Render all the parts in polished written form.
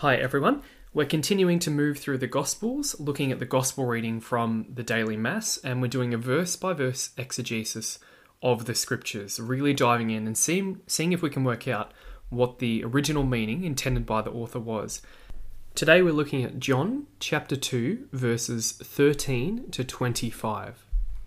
Hi everyone. We're continuing to move through the Gospels, looking at the Gospel reading from the daily Mass, and we're doing a verse-by-verse exegesis of the Scriptures, really diving in and seeing if we can work out what the original meaning intended by the author was. Today we're looking at John chapter 2, verses 13 to 25.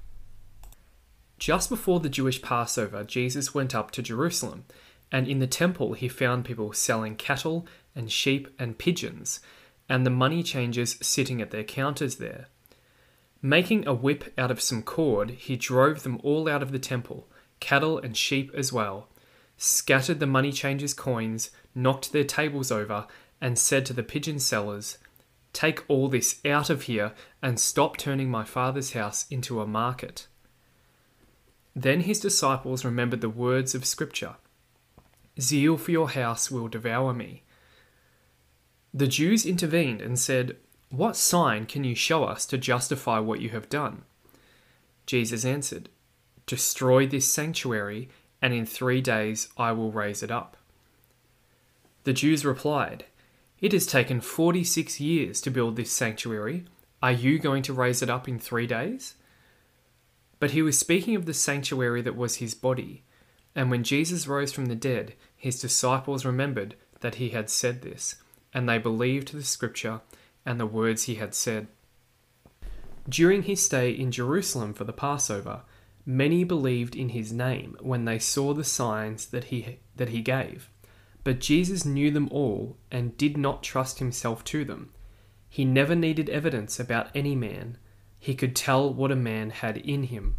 Just before the Jewish Passover, Jesus went up to Jerusalem, and in the temple he found people selling cattle and sheep and pigeons, and the money changers sitting at their counters there. Making a whip out of some cord, he drove them all out of the temple, cattle and sheep as well, scattered the money changers' coins, knocked their tables over, and said to the pigeon sellers, "Take all this out of here and stop turning my Father's house into a market." Then his disciples remembered the words of Scripture, "Zeal for your house will devour me." The Jews intervened and said, "What sign can you show us to justify what you have done?" Jesus answered, "Destroy this sanctuary, and in 3 days I will raise it up." The Jews replied, "It has taken 46 years to build this sanctuary. Are you going to raise it up in 3 days?" But he was speaking of the sanctuary that was his body. And when Jesus rose from the dead, his disciples remembered that he had said this, and they believed the Scripture and the words he had said. During his stay in Jerusalem for the Passover, many believed in his name when they saw the signs that he gave. But Jesus knew them all and did not trust himself to them. He never needed evidence about any man. He could tell what a man had in him.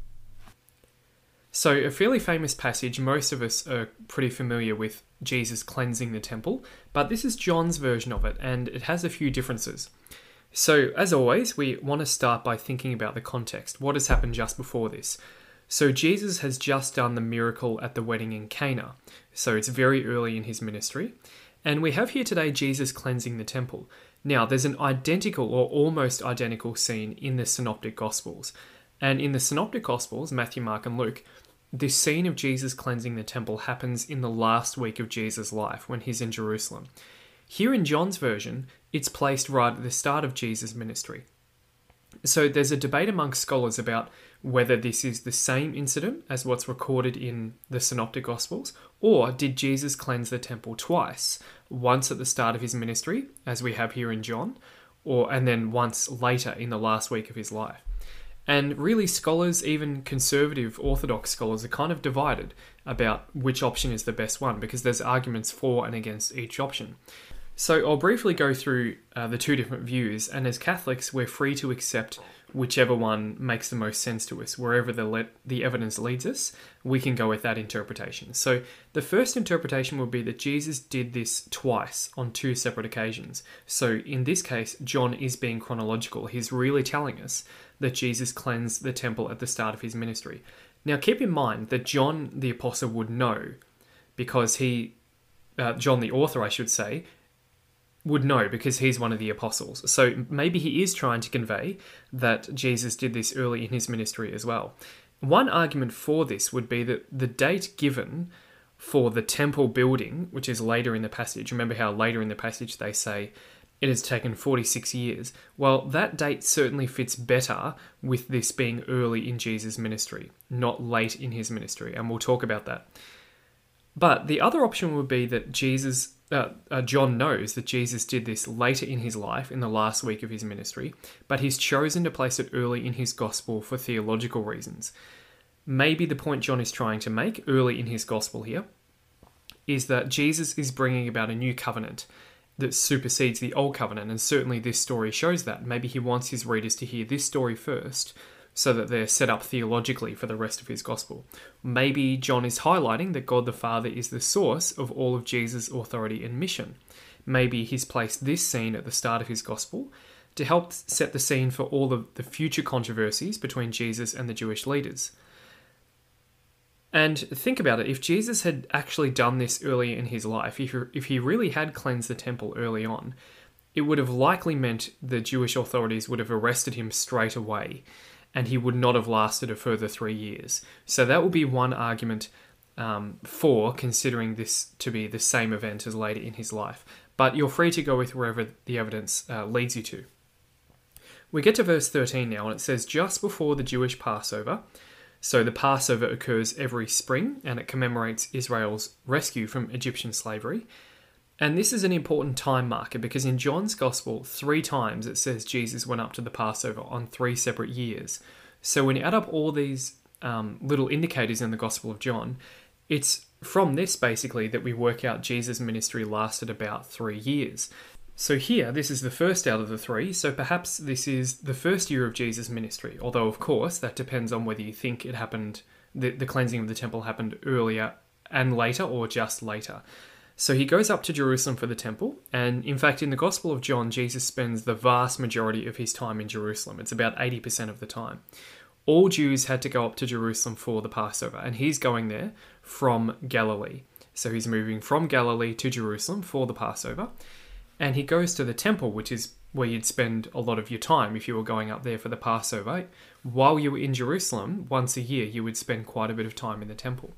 So, a fairly famous passage, most of us are pretty familiar with Jesus cleansing the temple, but this is John's version of it, and it has a few differences. So, as always, we want to start by thinking about the context. What has happened just before this? So, Jesus has just done the miracle at the wedding in Cana, so it's very early in his ministry, and we have here today Jesus cleansing the temple. Now, there's an identical or almost identical scene in the Synoptic Gospels, and in the Synoptic Gospels, Matthew, Mark, and Luke, this scene of Jesus cleansing the temple happens in the last week of Jesus' life when he's in Jerusalem. Here in John's version, it's placed right at the start of Jesus' ministry. So there's a debate amongst scholars about whether this is the same incident as what's recorded in the Synoptic Gospels, or did Jesus cleanse the temple twice, once at the start of his ministry, as we have here in John, and then once later in the last week of his life. And really, scholars, even conservative Orthodox scholars, are kind of divided about which option is the best one, because there's arguments for and against each option. So I'll briefly go through the two different views, and as Catholics, we're free to accept whichever one makes the most sense to us. Wherever the evidence leads us, we can go with that interpretation. So the first interpretation would be that Jesus did this twice on 2 separate occasions. So in this case, John is being chronological. He's really telling us that Jesus cleansed the temple at the start of his ministry. Now keep in mind that John the Apostle would know, because John the author, I should say, would know because he's one of the apostles. So maybe he is trying to convey that Jesus did this early in his ministry as well. One argument for this would be that the date given for the temple building, which is later in the passage, remember how later in the passage they say it has taken 46 years. Well, that date certainly fits better with this being early in Jesus' ministry, not late in his ministry, and we'll talk about that. But the other option would be that John knows that Jesus did this later in his life, in the last week of his ministry, but he's chosen to place it early in his gospel for theological reasons. Maybe the point John is trying to make early in his gospel here is that Jesus is bringing about a new covenant that supersedes the old covenant, and certainly this story shows that. Maybe he wants his readers to hear this story first, so that they're set up theologically for the rest of his gospel. Maybe John is highlighting that God the Father is the source of all of Jesus' authority and mission. Maybe he's placed this scene at the start of his gospel to help set the scene for all of the future controversies between Jesus and the Jewish leaders. And think about it, if Jesus had actually done this early in his life, if he really had cleansed the temple early on, it would have likely meant the Jewish authorities would have arrested him straight away, and he would not have lasted a further 3 years. So that would be one argument for considering this to be the same event as later in his life. but you're free to go with wherever the evidence leads you to. We get to verse 13 now, and it says, just before the Jewish Passover. So the Passover occurs every spring, and it commemorates Israel's rescue from Egyptian slavery. And this is an important time marker because in John's Gospel, 3 times it says Jesus went up to the Passover on 3 separate years. So when you add up all these little indicators in the Gospel of John, it's from this basically that we work out Jesus' ministry lasted about 3 years. So here, this is the first out of the 3, so perhaps this is the first year of Jesus' ministry, although of course that depends on whether you think it happened, the cleansing of the temple happened earlier and later or just later. So he goes up to Jerusalem for the temple, and in fact in the Gospel of John, Jesus spends the vast majority of his time in Jerusalem. It's about 80% of the time. All Jews had to go up to Jerusalem for the Passover, and he's going there from Galilee. So he's moving from Galilee to Jerusalem for the Passover. And he goes to the temple, which is where you'd spend a lot of your time if you were going up there for the Passover. While you were in Jerusalem, once a year, you would spend quite a bit of time in the temple.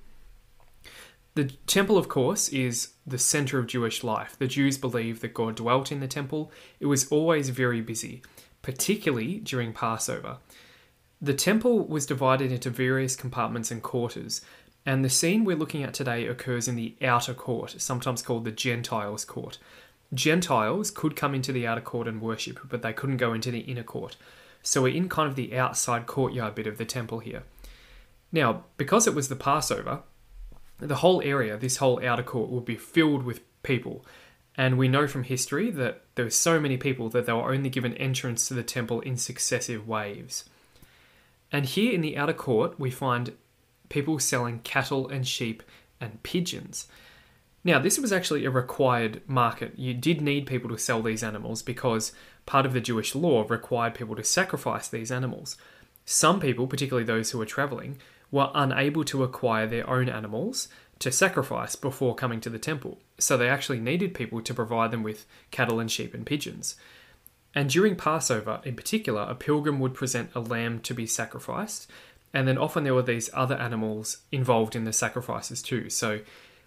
The temple, of course, is the center of Jewish life. The Jews believed that God dwelt in the temple. It was always very busy, particularly during Passover. The temple was divided into various compartments and quarters, and the scene we're looking at today occurs in the outer court, sometimes called the Gentiles' court. Gentiles could come into the outer court and worship, but they couldn't go into the inner court. So we're in kind of the outside courtyard bit of the temple here. Now, because it was the Passover, the whole area, this whole outer court, would be filled with people. And we know from history that there were so many people that they were only given entrance to the temple in successive waves. And here in the outer court, we find people selling cattle and sheep and pigeons. Now, this was actually a required market. You did need people to sell these animals because part of the Jewish law required people to sacrifice these animals. Some people, particularly those who were traveling, were unable to acquire their own animals to sacrifice before coming to the temple. So they actually needed people to provide them with cattle and sheep and pigeons. And during Passover, in particular, a pilgrim would present a lamb to be sacrificed. And then often there were these other animals involved in the sacrifices too. So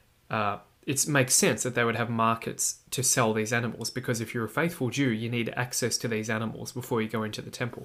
it makes sense that they would have markets to sell these animals, because if you're a faithful Jew, you need access to these animals before you go into the temple.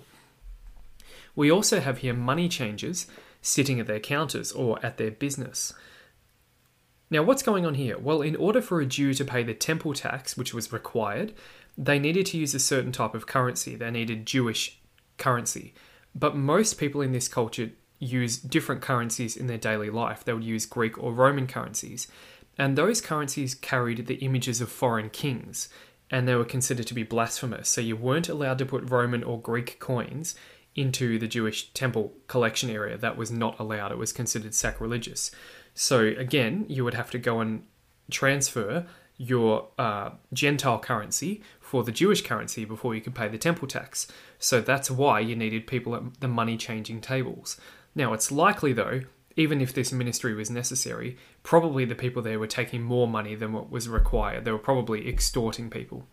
We also have here money changers sitting at their counters or at their business. Now, what's going on here? Well, in order for a Jew to pay the temple tax, which was required, they needed to use a certain type of currency. They needed Jewish currency. But most people in this culture use different currencies in their daily life. They would use Greek or Roman currencies. And those currencies carried the images of foreign kings, and they were considered to be blasphemous. So you weren't allowed to put Roman or Greek coins into the Jewish temple collection area. That was not allowed. It was considered sacrilegious. So again, you would have to go and transfer your Gentile currency for the Jewish currency before you could pay the temple tax. So that's why you needed people at the money changing tables. Now, it's likely though, even if this ministry was necessary, probably the people there were taking more money than what was required. They were probably extorting people.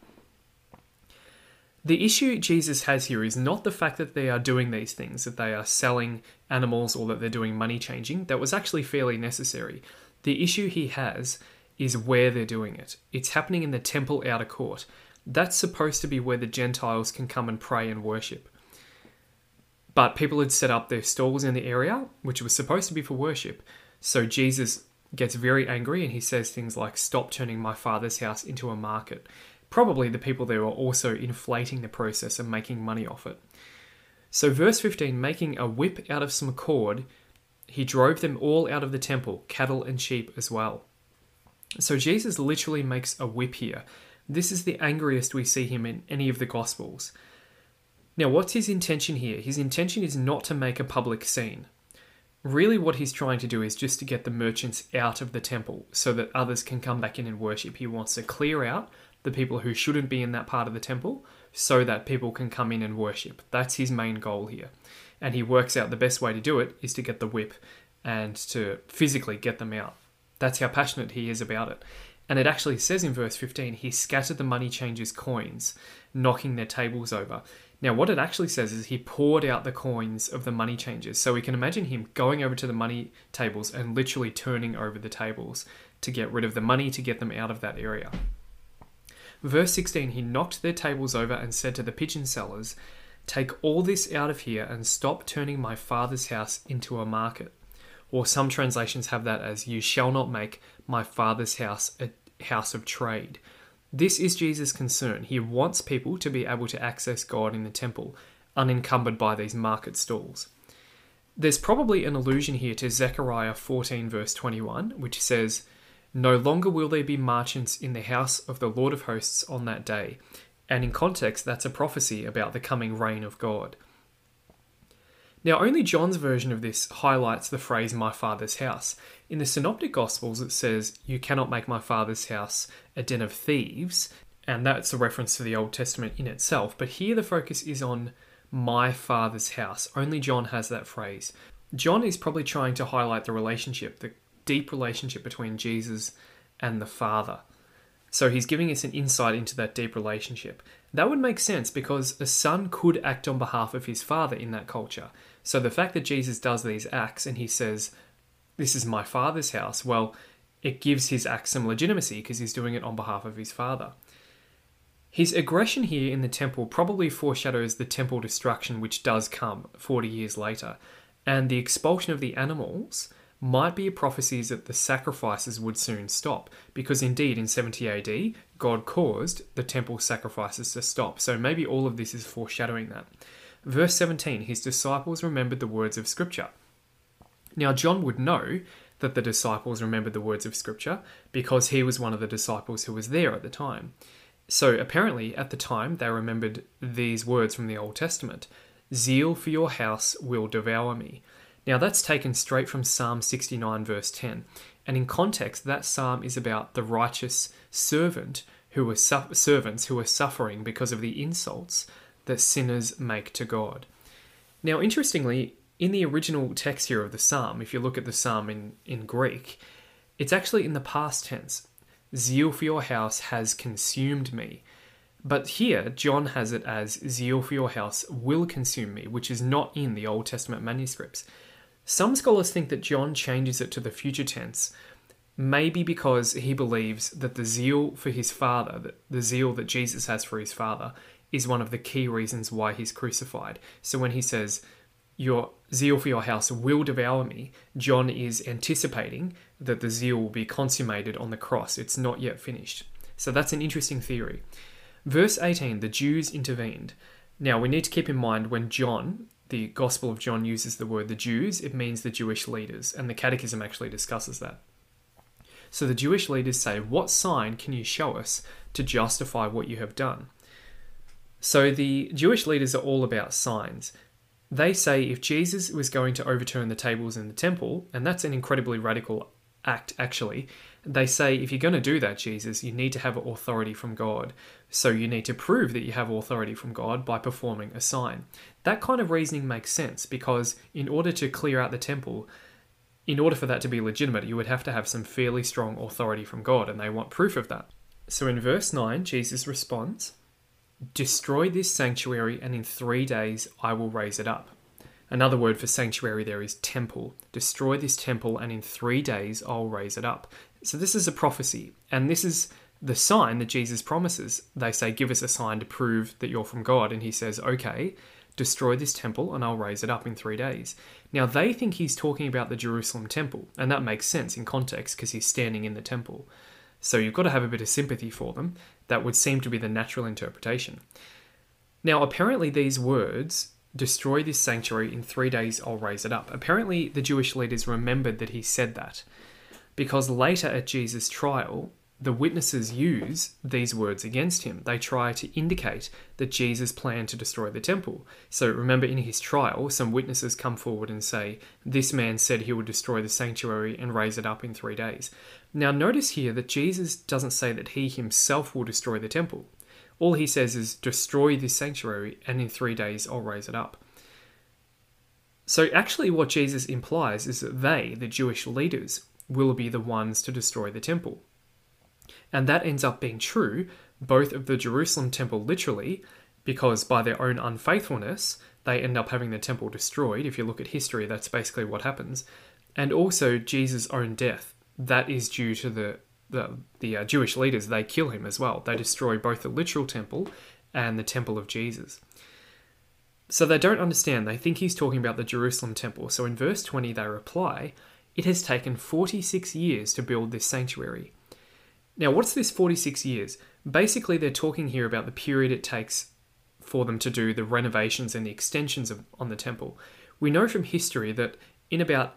The issue Jesus has here is not the fact that they are doing these things, that they are selling animals or that they're doing money changing. That was actually fairly necessary. The issue he has is where they're doing it. It's happening in the temple outer court. That's supposed to be where the Gentiles can come and pray and worship. But people had set up their stalls in the area, which was supposed to be for worship. So Jesus gets very angry and he says things like, "Stop turning my Father's house into a market." Probably the people there were also inflating the process and making money off it. So verse 15, making a whip out of some cord, he drove them all out of the temple, cattle and sheep as well. So Jesus literally makes a whip here. This is the angriest we see him in any of the Gospels. Now, what's his intention here? His intention is not to make a public scene. Really what he's trying to do is just to get the merchants out of the temple so that others can come back in and worship. He wants to clear out the people who shouldn't be in that part of the temple so that people can come in and worship. That's his main goal here. And he works out the best way to do it is to get the whip and to physically get them out. That's how passionate he is about it. And it actually says in verse 15, he scattered the money changers' coins, knocking their tables over. Now, what it actually says is he poured out the coins of the money changers. So we can imagine him going over to the money tables and literally turning over the tables to get rid of the money, to get them out of that area. Verse 16, he knocked their tables over and said to the pigeon sellers, "Take all this out of here and stop turning my father's house into a market." Or some translations have that as, "You shall not make my father's house a house of trade." This is Jesus' concern. He wants people to be able to access God in the temple, unencumbered by these market stalls. There's probably an allusion here to Zechariah 14 verse 21, which says, "No longer will there be merchants in the house of the Lord of hosts on that day." And in context, that's a prophecy about the coming reign of God. Now, only John's version of this highlights the phrase, "my father's house." In the Synoptic Gospels, it says, "You cannot make my father's house a den of thieves," and that's a reference to the Old Testament in itself. But here the focus is on "my father's house." Only John has that phrase. John is probably trying to highlight the relationship, the deep relationship between Jesus and the Father. So he's giving us an insight into that deep relationship. That would make sense because a son could act on behalf of his father in that culture. So the fact that Jesus does these acts and he says, "This is my father's house," well, it gives his act some legitimacy because he's doing it on behalf of his father. His aggression here in the temple probably foreshadows the temple destruction which does come 40 years later, and the expulsion of the animals might be a prophecy that the sacrifices would soon stop, because indeed in 70 AD, God caused the temple sacrifices to stop, so maybe all of this is foreshadowing that. Verse 17, his disciples remembered the words of Scripture. Now John would know that the disciples remembered the words of Scripture because he was one of the disciples who was there at the time. So apparently at the time they remembered these words from the Old Testament. "Zeal for your house will devour me." Now that's taken straight from Psalm 69 verse 10. And in context, that psalm is about the righteous servants who are suffering because of the insults that sinners make to God. Now interestingly, in the original text here of the psalm, if you look at the psalm in Greek, it's actually in the past tense. "Zeal for your house has consumed me." But here, John has it as "zeal for your house will consume me," which is not in the Old Testament manuscripts. Some scholars think that John changes it to the future tense, maybe because he believes that the zeal for his father, the zeal that Jesus has for his father, is one of the key reasons why he's crucified. So when he says, "Your zeal for your house will devour me," John is anticipating that the zeal will be consummated on the cross. It's not yet finished. So that's an interesting theory. Verse 18, the Jews intervened. Now we need to keep in mind when John, the Gospel of John, uses the word the Jews, it means the Jewish leaders, and the Catechism actually discusses that. So the Jewish leaders say, "What sign can you show us to justify what you have done?" So the Jewish leaders are all about signs. They say if Jesus was going to overturn the tables in the temple, and that's an incredibly radical act actually, they say if you're going to do that, Jesus, you need to have authority from God. So you need to prove that you have authority from God by performing a sign. That kind of reasoning makes sense because in order to clear out the temple, in order for that to be legitimate, you would have to have some fairly strong authority from God, and they want proof of that. So in verse 9, Jesus responds, "Destroy this sanctuary, and in 3 days I will raise it up." Another word for sanctuary there is temple. Destroy this temple, and in 3 days I'll raise it up. So this is a prophecy, and this is the sign that Jesus promises. They say, "Give us a sign to prove that you're from God," and he says, "Okay, destroy this temple and I'll raise it up in 3 days." Now they think he's talking about the Jerusalem temple, and that makes sense in context because he's standing in the temple. So you've got to have a bit of sympathy for them. That would seem to be the natural interpretation. Now apparently these words, "Destroy this sanctuary, in 3 days I'll raise it up," apparently the Jewish leaders remembered that he said that, because later at Jesus' trial, the witnesses use these words against him. They try to indicate that Jesus planned to destroy the temple. So remember, in his trial, some witnesses come forward and say, "This man said he would destroy the sanctuary and raise it up in 3 days." Now notice here that Jesus doesn't say that he himself will destroy the temple. All he says is, "Destroy this sanctuary, and in 3 days I'll raise it up." So actually what Jesus implies is that they, the Jewish leaders, will be the ones to destroy the temple. And that ends up being true, both of the Jerusalem temple literally, because by their own unfaithfulness, they end up having the temple destroyed. If you look at history, that's basically what happens. And also Jesus' own death. That is due to the the Jewish leaders, they kill him as well. They destroy both the literal temple and the temple of Jesus. So they don't understand. They think he's talking about the Jerusalem temple. So in verse 20, they reply, "It has taken 46 years to build this sanctuary." Now, what's this 46 years? Basically, they're talking here about the period it takes for them to do the renovations and the extensions on the temple. We know from history that in about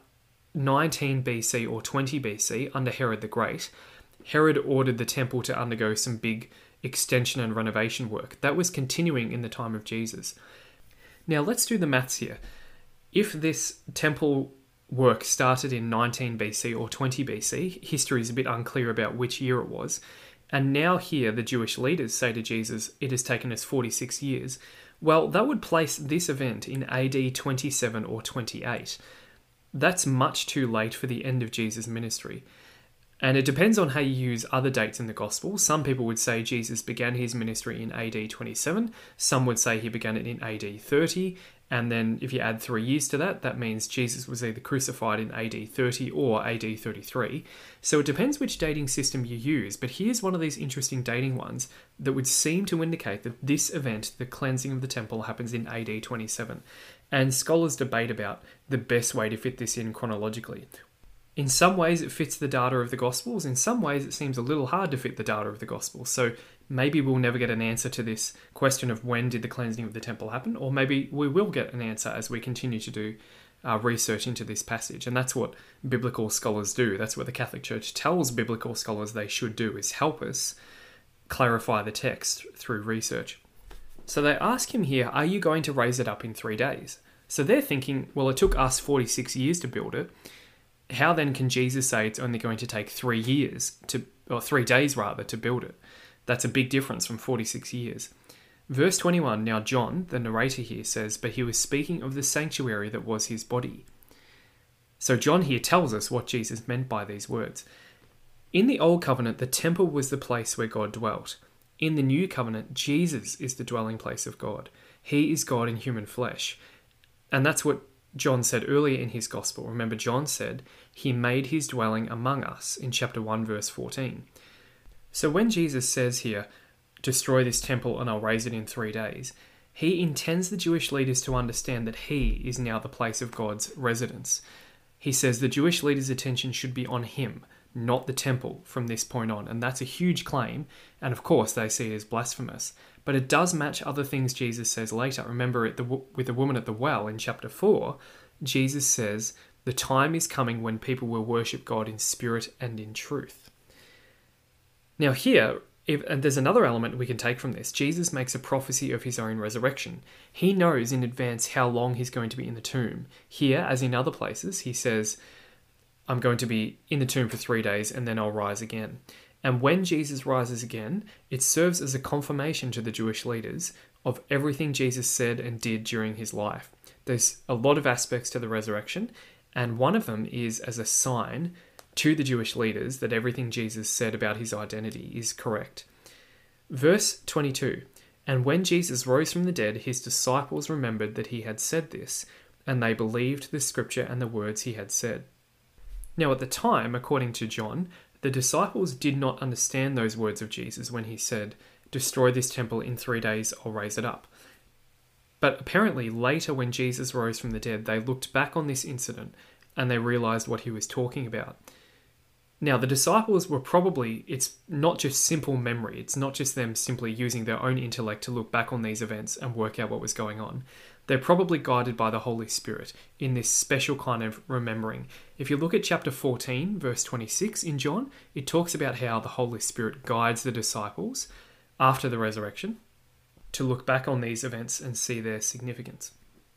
19 BC or 20 BC, under Herod the Great, Herod ordered the temple to undergo some big extension and renovation work. That was continuing in the time of Jesus. Now, let's do the maths here. If this temple work started in 19 BC or 20 BC, history is a bit unclear about which year it was, and now here the Jewish leaders say to Jesus, "It has taken us 46 years." Well, that would place this event in AD 27 or 28. That's much too late for the end of Jesus' ministry. And it depends on how you use other dates in the Gospel. Some people would say Jesus began his ministry in AD 27. Some would say he began it in AD 30. And then if you add 3 years to that, that means Jesus was either crucified in AD 30 or AD 33. So it depends which dating system you use. But here's one of these interesting dating ones that would seem to indicate that this event, the cleansing of the temple, happens in AD 27. And scholars debate about the best way to fit this in chronologically. In some ways, it fits the data of the Gospels. In some ways, it seems a little hard to fit the data of the Gospels. So maybe we'll never get an answer to this question of when did the cleansing of the temple happen, or maybe we will get an answer as we continue to do research into this passage. And that's what biblical scholars do. That's what the Catholic Church tells biblical scholars they should do, is help us clarify the text through research. So they ask him here, "Are you going to raise it up in 3 days?" So they're thinking, well, it took us 46 years to build it. How then can Jesus say it's only going to take 3 years or 3 days rather, to build it? That's a big difference from 46 years. Verse 21, now John, the narrator here, says, "But he was speaking of the sanctuary that was his body." So John here tells us what Jesus meant by these words. In the Old Covenant, the temple was the place where God dwelt. In the New Covenant, Jesus is the dwelling place of God. He is God in human flesh. And that's what John said earlier in his gospel. Remember, John said he made his dwelling among us in chapter 1, verse 14. So when Jesus says here, "Destroy this temple and I'll raise it in 3 days," he intends the Jewish leaders to understand that he is now the place of God's residence. He says the Jewish leaders' attention should be on him, not the temple, from this point on. And that's a huge claim. And of course, they see it as blasphemous. But it does match other things Jesus says later. Remember, with the woman at the well in chapter 4, Jesus says, "The time is coming when people will worship God in spirit and in truth." Now here, and there's another element we can take from this. Jesus makes a prophecy of his own resurrection. He knows in advance how long he's going to be in the tomb. Here, as in other places, he says, "I'm going to be in the tomb for 3 days and then I'll rise again." And when Jesus rises again, it serves as a confirmation to the Jewish leaders of everything Jesus said and did during his life. There's a lot of aspects to the resurrection, and one of them is as a sign to the Jewish leaders that everything Jesus said about his identity is correct. Verse 22, "And when Jesus rose from the dead, his disciples remembered that he had said this, and they believed the scripture and the words he had said." Now at the time, according to John, the disciples did not understand those words of Jesus when he said, "Destroy this temple, in 3 days I'll raise it up." But apparently later, when Jesus rose from the dead, they looked back on this incident and they realized what he was talking about. Now the disciples were probably, it's not just simple memory, it's not just them simply using their own intellect to look back on these events and work out what was going on. They're probably guided by the Holy Spirit in this special kind of remembering. If you look at chapter 14, verse 26 in John, it talks about how the Holy Spirit guides the disciples after the resurrection to look back on these events and see their significance.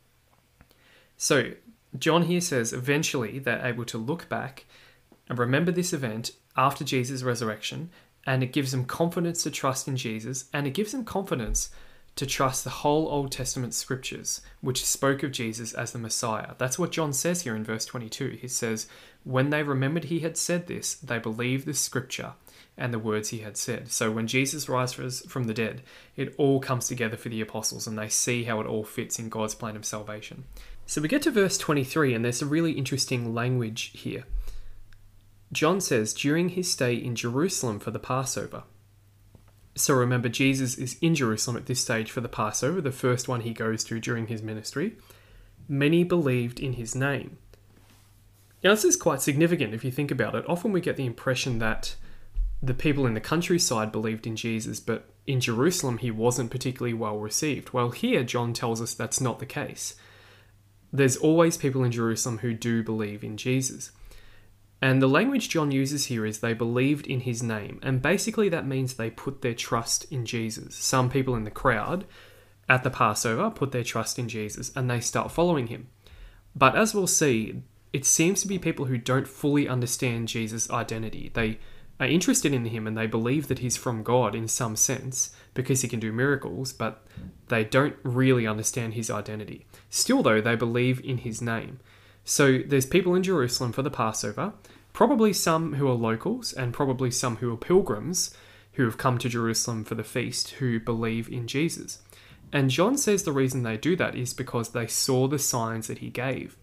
So John here says eventually they're able to look back and remember this event after Jesus' resurrection, and it gives them confidence to trust in Jesus, and it gives them confidence to trust the whole Old Testament scriptures, which spoke of Jesus as the Messiah. That's what John says here in verse 22. He says, when they remembered he had said this, they believed the scripture and the words he had said. So when Jesus rises from the dead, it all comes together for the apostles, and they see how it all fits in God's plan of salvation. So we get to verse 23, and there's a really interesting language here. John says during his stay in Jerusalem for the Passover. So remember, Jesus is in Jerusalem at this stage for the Passover, the first one he goes to during his ministry. Many believed in his name. Now, this is quite significant if you think about it. Often we get the impression that the people in the countryside believed in Jesus, but in Jerusalem he wasn't particularly well received. Well, here John tells us that's not the case. There's always people in Jerusalem who do believe in Jesus. And the language John uses here is they believed in his name. And basically that means they put their trust in Jesus. Some people in the crowd at the Passover put their trust in Jesus and they start following him. But as we'll see, it seems to be people who don't fully understand Jesus' identity. They are interested in him and they believe that he's from God in some sense because he can do miracles, but they don't really understand his identity. Still though, they believe in his name. So there's people in Jerusalem for the Passover, probably some who are locals and probably some who are pilgrims who have come to Jerusalem for the feast who believe in Jesus. And John says the reason they do that is because they saw the signs that he gave.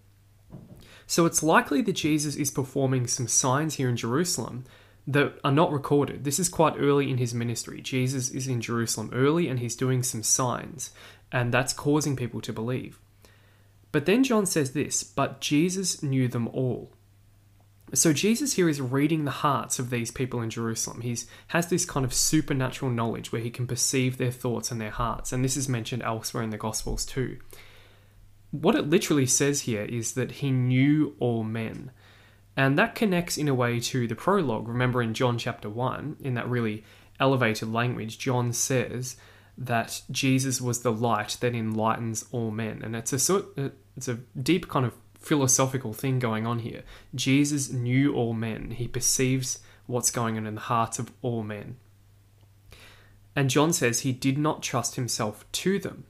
So it's likely that Jesus is performing some signs here in Jerusalem that are not recorded. This is quite early in his ministry. Jesus is in Jerusalem early and he's doing some signs, and that's causing people to believe. But then John says this, but Jesus knew them all. So Jesus here is reading the hearts of these people in Jerusalem. He has this kind of supernatural knowledge where he can perceive their thoughts and their hearts. And this is mentioned elsewhere in the Gospels too. What it literally says here is that he knew all men. And that connects in a way to the prologue. Remember in John chapter 1, in that really elevated language, John says that Jesus was the light that enlightens all men. And it's a deep kind of philosophical thing going on here. Jesus knew all men. He perceives what's going on in the hearts of all men. And John says he did not trust himself to them.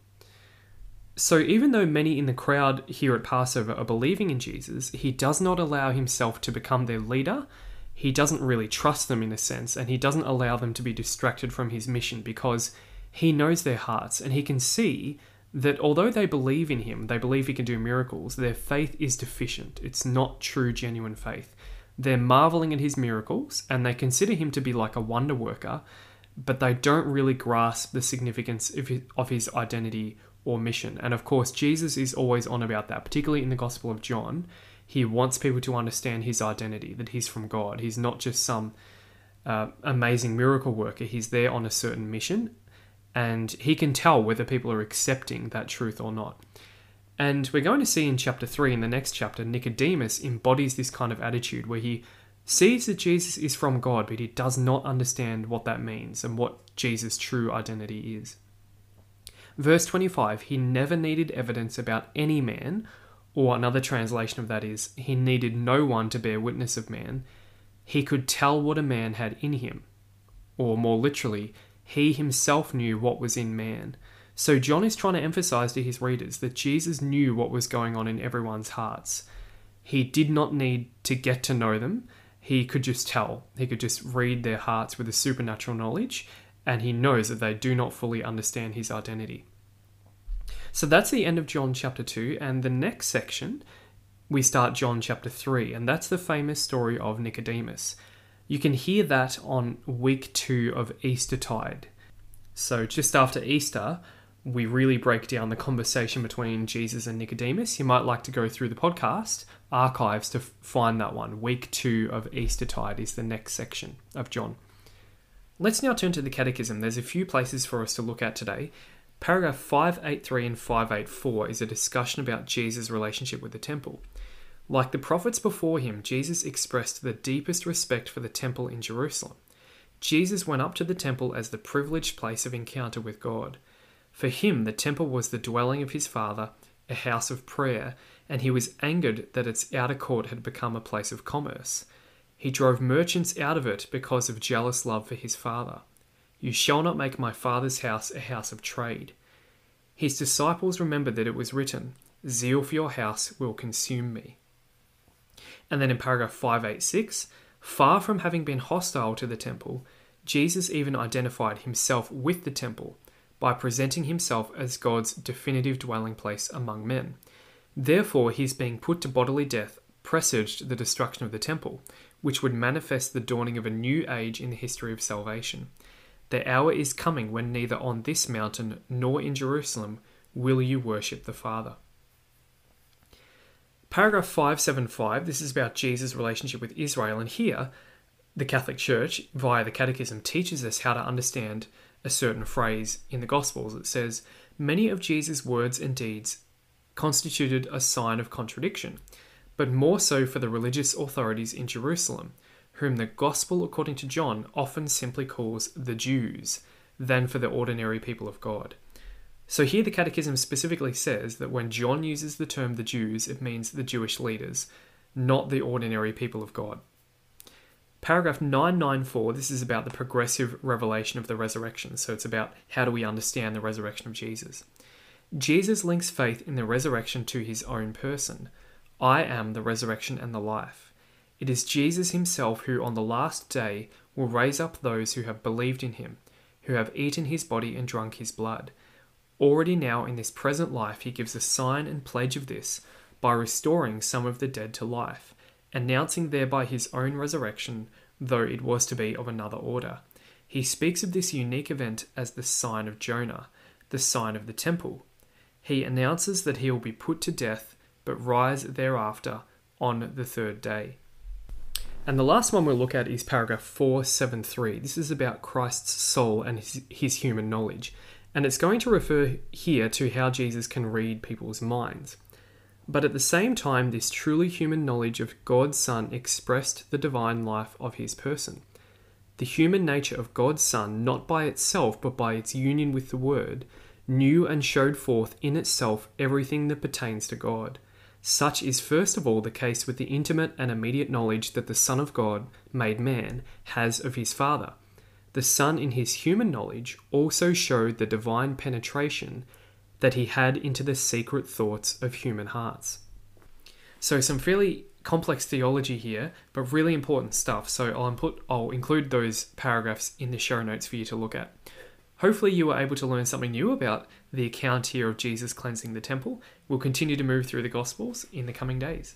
So even though many in the crowd here at Passover are believing in Jesus, he does not allow himself to become their leader. He doesn't really trust them in a sense, and he doesn't allow them to be distracted from his mission because he knows their hearts and he can see that although they believe in him, they believe he can do miracles, their faith is deficient. It's not true, genuine faith. They're marveling at his miracles and they consider him to be like a wonder worker, but they don't really grasp the significance of his identity or mission. And of course, Jesus is always on about that, particularly in the Gospel of John. He wants people to understand his identity, that he's from God. He's not just some amazing miracle worker. He's there on a certain mission, and he can tell whether people are accepting that truth or not. And we're going to see in chapter 3, in the next chapter, Nicodemus embodies this kind of attitude where he sees that Jesus is from God, but he does not understand what that means and what Jesus' true identity is. Verse 25, he never needed evidence about any man, or another translation of that is, he needed no one to bear witness of man. He could tell what a man had in him. Or more literally, he himself knew what was in man. So John is trying to emphasize to his readers that Jesus knew what was going on in everyone's hearts. He did not need to get to know them. He could just tell. He could just read their hearts with a supernatural knowledge, and he knows that they do not fully understand his identity. So that's the end of John chapter 2, and the next section, we start John chapter 3, and that's the famous story of Nicodemus. You can hear that on week 2 of Eastertide. So just after Easter, we really break down the conversation between Jesus and Nicodemus. You might like to go through the podcast archives to find that one. Week 2 of Eastertide is the next section of John. Let's now turn to the Catechism. There's a few places for us to look at today. Paragraph 583 and 584 is a discussion about Jesus' relationship with the temple. Like the prophets before him, Jesus expressed the deepest respect for the temple in Jerusalem. Jesus went up to the temple as the privileged place of encounter with God. For him, the temple was the dwelling of his Father, a house of prayer, and he was angered that its outer court had become a place of commerce. He drove merchants out of it because of jealous love for his Father. You shall not make my Father's house a house of trade. His disciples remembered that it was written, zeal for your house will consume me. And then in paragraph 586, far from having been hostile to the temple, Jesus even identified himself with the temple by presenting himself as God's definitive dwelling place among men. Therefore, his being put to bodily death presaged the destruction of the temple, which would manifest the dawning of a new age in the history of salvation. The hour is coming when neither on this mountain nor in Jerusalem will you worship the Father. Paragraph 575, this is about Jesus' relationship with Israel, and here the Catholic Church, via the Catechism, teaches us how to understand a certain phrase in the Gospels. It says, many of Jesus' words and deeds constituted a sign of contradiction, but more so for the religious authorities in Jerusalem, whom the Gospel according to John often simply calls the Jews, than for the ordinary people of God. So here the Catechism specifically says that when John uses the term the Jews, it means the Jewish leaders, not the ordinary people of God. Paragraph 994, this is about the progressive revelation of the resurrection. So it's about how do we understand the resurrection of Jesus. Jesus links faith in the resurrection to his own person. I am the resurrection and the life. It is Jesus himself who on the last day will raise up those who have believed in him, who have eaten his body and drunk his blood. Already now in this present life he gives a sign and pledge of this by restoring some of the dead to life, announcing thereby his own resurrection, though it was to be of another order. He speaks of this unique event as the sign of Jonah, the sign of the temple. He announces that he will be put to death, but rise thereafter on the third day. And the last one we'll look at is paragraph 473. This is about Christ's soul and his human knowledge. And it's going to refer here to how Jesus can read people's minds. But at the same time, this truly human knowledge of God's Son expressed the divine life of his person. The human nature of God's Son, not by itself, but by its union with the Word, knew and showed forth in itself everything that pertains to God. Such is first of all the case with the intimate and immediate knowledge that the Son of God, made man, has of his Father. The Son in his human knowledge also showed the divine penetration that he had into the secret thoughts of human hearts. So some fairly complex theology here, but really important stuff. So I'll include those paragraphs in the show notes for you to look at. Hopefully you were able to learn something new about the account here of Jesus cleansing the temple. We'll continue to move through the Gospels in the coming days.